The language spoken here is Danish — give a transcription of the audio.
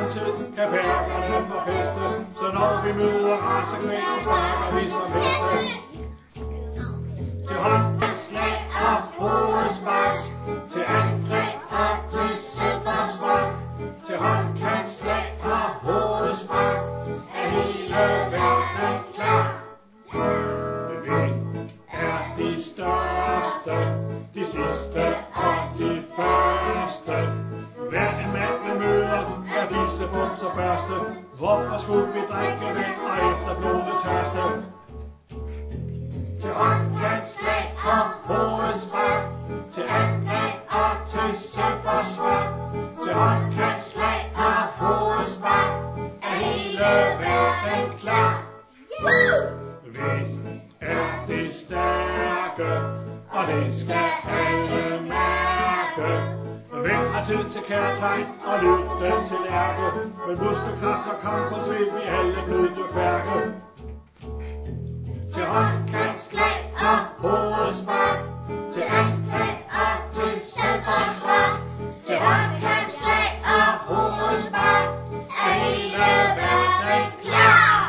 samtidig kan perlerne forfeste. Så når vi møder racekvæg, så sparker vi som heste. Til håndslag og hovedspark, til angreb og til selvforsvar. Til håndslag og hovedspark, er hele verden klar. Vi er de største, de sidste og de første. Hver en mand man møder, er disse bumser første. Hvorfor skulle vi drikke vand og efter blodet tørste? Til håndslag og hovedspark, til angreb og til selvforsvar. Til håndslag og hovedspark, er hele verden klar. Vi er de stærke, og det skal alle mærke. Hvem har tid til kærtegn og lytte til jer?